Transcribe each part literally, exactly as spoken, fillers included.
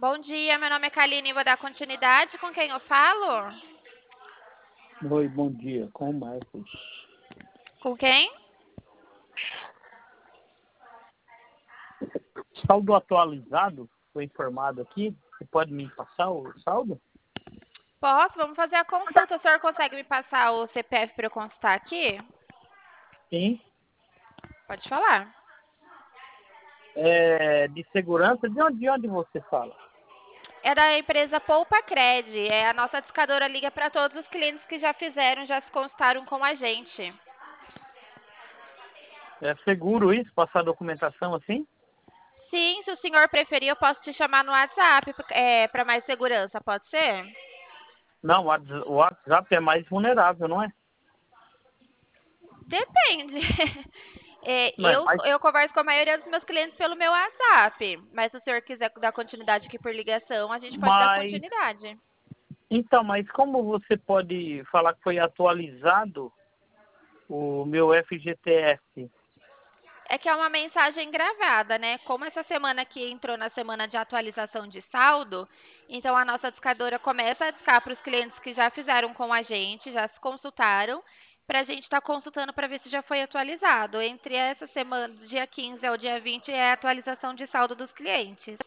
Bom dia, meu nome é Kaline e vou dar continuidade. Com quem eu falo? Oi, bom dia, com o Marcos. Com quem? Saldo atualizado, foi informado aqui. Você pode me passar o saldo? Posso? Vamos fazer a consulta. O senhor consegue me passar o C P F para eu consultar aqui? Sim. Pode falar. É, de segurança, de onde, de onde você fala? É da empresa Poupa Cred. É a nossa discadora liga para todos os clientes que já fizeram, já se consultaram com a gente. É seguro isso, passar documentação assim? Sim, se o senhor preferir, eu posso te chamar no WhatsApp é, para mais segurança, pode ser? Não, o Whats- o WhatsApp é mais vulnerável, não é? Depende. É, Não é eu, mais, eu converso com a maioria dos meus clientes pelo meu WhatsApp, mas se o senhor quiser dar continuidade aqui por ligação, a gente pode dar mas, continuidade. então, mas como você pode falar que foi atualizado o meu F G T S? É que é uma mensagem gravada, né? Como essa semana aqui entrou na semana de atualização de saldo, então a nossa discadora começa a discar para os clientes que já fizeram com a gente, já se consultaram, para a gente estar consultando para ver se já foi atualizado. Entre essa semana, do dia quinze ao dia vinte, é a atualização de saldo dos clientes.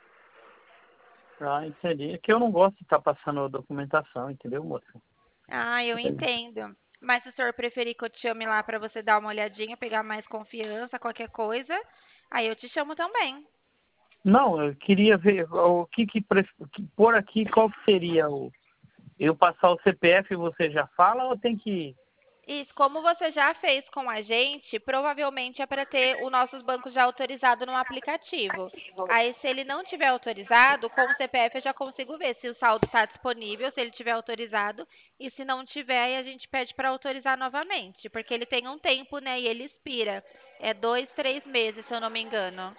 Ah, entendi. É que eu não gosto de estar passando documentação, entendeu, moça? Ah, eu entendo. Mas se o senhor preferir que eu te chame lá para você dar uma olhadinha, pegar mais confiança, qualquer coisa, aí eu te chamo também. Não, eu queria ver o que que, pre- que por aqui, qual que seria o... Eu passar o C P F e você já fala ou tem que... Isso, como você já fez com a gente, provavelmente é para ter os nossos bancos já autorizado no aplicativo. Aí, se ele não tiver autorizado, com o C P F eu já consigo ver se o saldo está disponível, se ele tiver autorizado, e se não tiver, aí a gente pede para autorizar novamente, porque ele tem um tempo, né, e ele expira. É dois, três meses, se eu não me engano.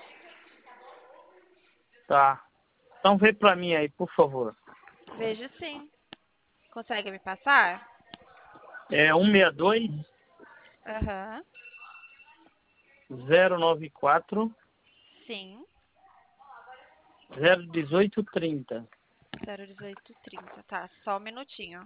Tá. Então vê pra mim aí, por favor. Vejo sim. Consegue me passar? É um seis dois, Aham. zero nove quatro, Sim. zero um oito três zero. zero dezoito trinta. Tá, só um minutinho.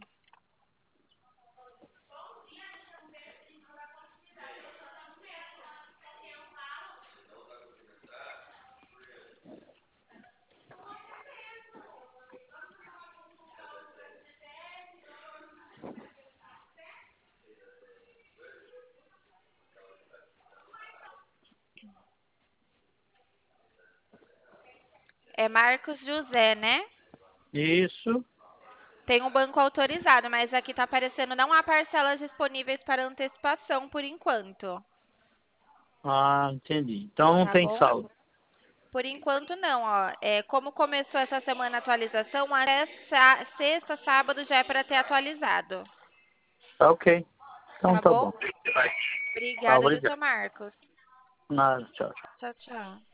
É Marcos José, né? Isso. Tem um banco autorizado, mas aqui está aparecendo não há parcelas disponíveis para antecipação por enquanto. Ah, entendi. Então não Tá tem bom? saldo. Por enquanto não, ó. É, como começou essa semana a atualização, até sá- sexta, sábado já é para ter atualizado. Tá ok. Então Tá tá bom? bom. Tá, Obrigada, viu, obrigado. seu Marcos? Nada, tchau. Tchau, tchau.